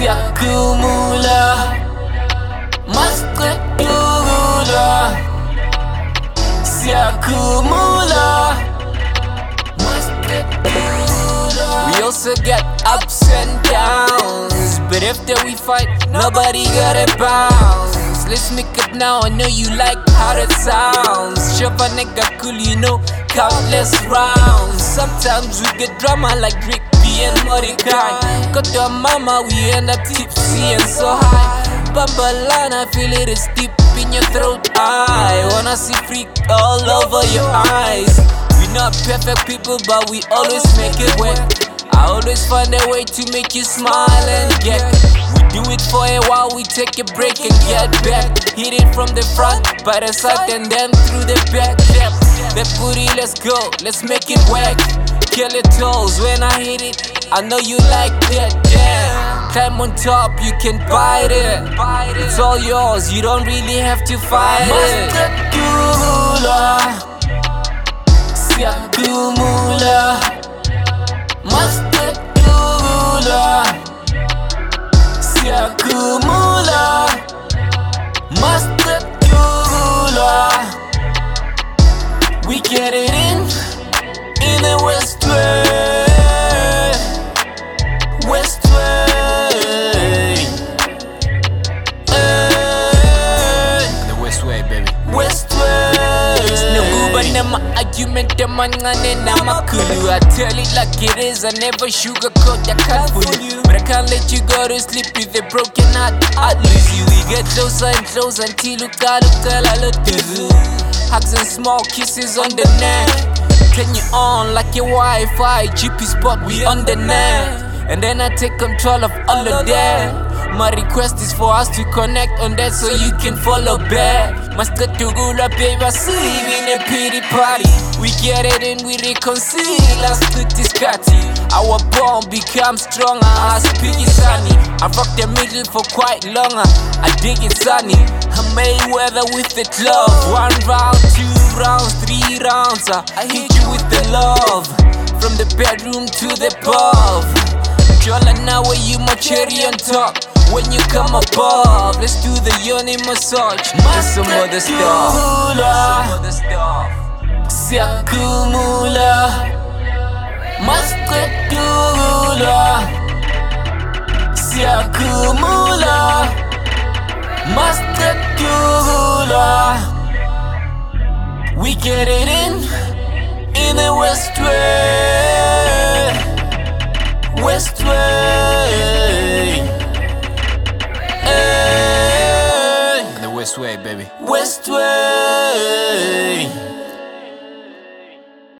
acumula, más cultura. Se acumula, más cultura. We also get ups and downs, but after we fight, nobody gotta bounce. Let's make up now, I know you like how that sounds. Shove a nigga cool, you know, countless rounds. Sometimes we get drama like Rick B and Mordecai. Got your mama, we end up tipsy and so high. Bambalana, feel it is deep in your throat. I wanna see freak all over your eyes. We not perfect people, but we always make it work. I always find a way to make you smile and get. We do it for a while, we take a break and get back. Hit it from the front, by the side, and then through the back. Yep, that booty, let's go, let's make it work. Kill your toes when I hit it, I know you like that, yeah. Climb on top, you can bite it. It's all yours, you don't really have to fight it. Se acumula, más cultura. Se acumula, más cultura. We get it in the West Way, West Way, the West Way, baby, West Way. No Uber, never argument, the man and I'm a cool. I tell it like it is, I never sugarcoat, I can't fool you. But I can't let you go to sleep with a broken heart. I'd lose you, we get closer and closer until you call I love you. Hugs and small kisses on the neck. Turn you on like your Wi-Fi, GP spot, we on the net. And then I take control of all of that. My request is for us to connect on that so you can follow back. Master Tugula, baby, I see you in a pity party. We get it and we reconcile, I split this catty. Our bond becomes stronger, I speak it sunny. I rock the middle for quite longer, I dig it sunny. I Mayweather with the glove. 1 round, 2 rounds, 3 rounds, I hit you with the love. From the bedroom to the pub. Jola now where you my cherry on top. When you come above, let's do the yoni massage. And some other stuff. Se acumula, más cultura. Se acumula, más cultura. We get it in the West Way, West Way, the West Way, baby, West Way.